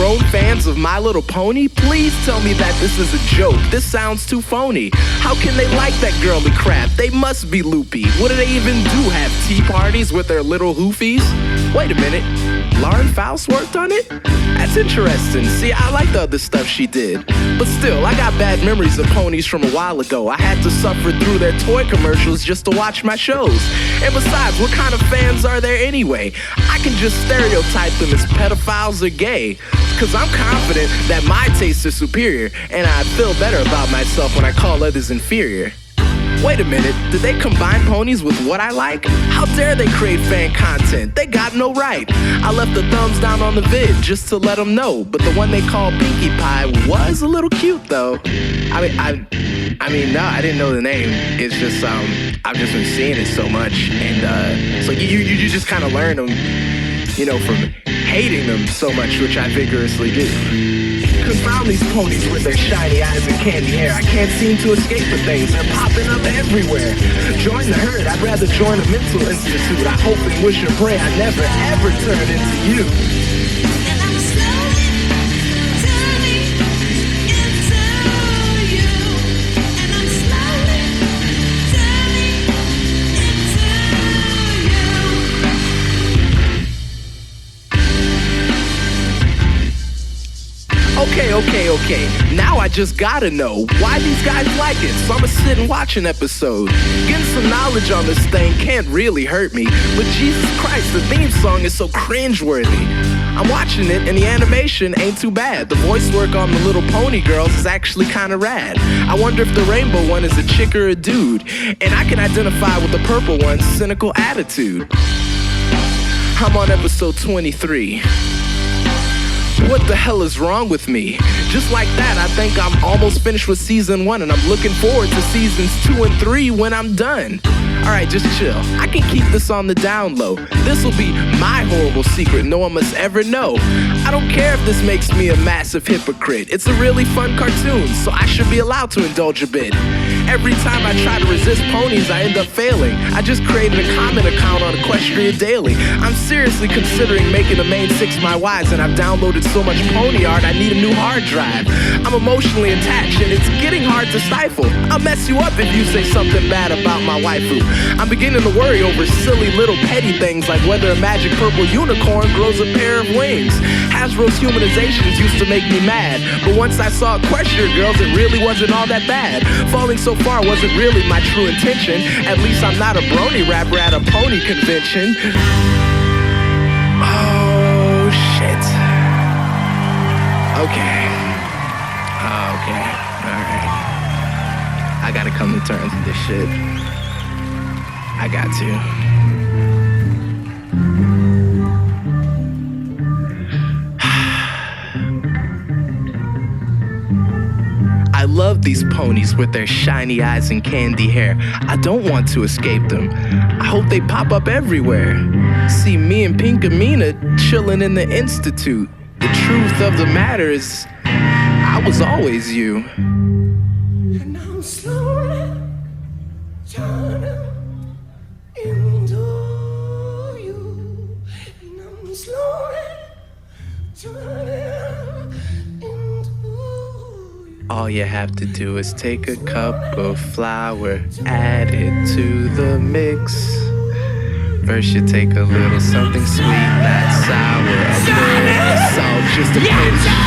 grown fans of My Little Pony, please tell me that this is a joke. This sounds too phony. How can they like that girly crap? They must be loopy. What do they even do? Have tea parties with their little hoofies? Wait a minute. Lauren Faust worked on it? That's interesting. See, I like the other stuff she did. But still, I got bad memories of ponies from a while ago. I had to suffer through their toy commercials just to watch my shows. And besides, what kind of fans are there anyway? I can just stereotype them as pedophiles or gay. Cause I'm confident that my tastes are superior, and I feel better about myself when I call others inferior. Wait a minute, did they combine ponies with what I like? How dare they create fan content? They got no right. I left the thumbs down on the vid just to let them know, but the one they called Pinkie Pie was a little cute though. I mean, no, I didn't know the name. It's just, I've just been seeing it so much, and so you just kind of learn them, you know, from hating them so much, which I vigorously do. Confound these ponies with their shiny eyes and candy hair. I can't seem to escape the things. They're popping up everywhere. Join the herd. I'd rather join a mental institute. I hope and wish and pray I never ever turn into you. And I'm slowly turning into you. And I'm slowly turning into you. Okay. Now I just gotta know why these guys like it. So I'ma sit and watch an episode. Getting some knowledge on this thing can't really hurt me. But Jesus Christ, the theme song is so cringeworthy. I'm watching it and the animation ain't too bad. The voice work on the Little Pony girls is actually kinda rad. I wonder if the rainbow one is a chick or a dude. And I can identify with the purple one's cynical attitude. I'm on episode 23. What the hell is wrong with me? Just like that, I think I'm almost finished with season 1, and I'm looking forward to seasons 2 and 3 when I'm done. Alright, just chill. I can keep this on the down low. This'll be my horrible secret no one must ever know. I don't care if this makes me a massive hypocrite. It's a really fun cartoon, so I should be allowed to indulge a bit. Every time I try to resist ponies, I end up failing. I just created a comment account on Equestria Daily. I'm seriously considering making a main 6 my wives, and I've downloaded so much pony art I need a new hard drive. I'm emotionally attached and it's getting hard to stifle. I'll mess you up if you say something bad about my waifu. I'm beginning to worry over silly little petty things like whether a magic purple unicorn grows a pair of wings. Hasbro's humanizations used to make me mad, but once I saw Equestria Girls, it really wasn't all that bad. Falling so far wasn't really my true intention. At least I'm not a brony rapper at a pony convention. Oh, shit. Okay. Alright. I gotta come to terms with this shit. I got to. I love these ponies with their shiny eyes and candy hair. I don't want to escape them. I hope they pop up everywhere. See me and Pinkamena chilling in the institute. The truth of the matter is, I was always you. And I'm slowly turning into you. And I'm slowly turning into you. All you have to do is take a cup of flour, add it to the mix. First you take a little something sweet, not sour, a little salt, just a pinch.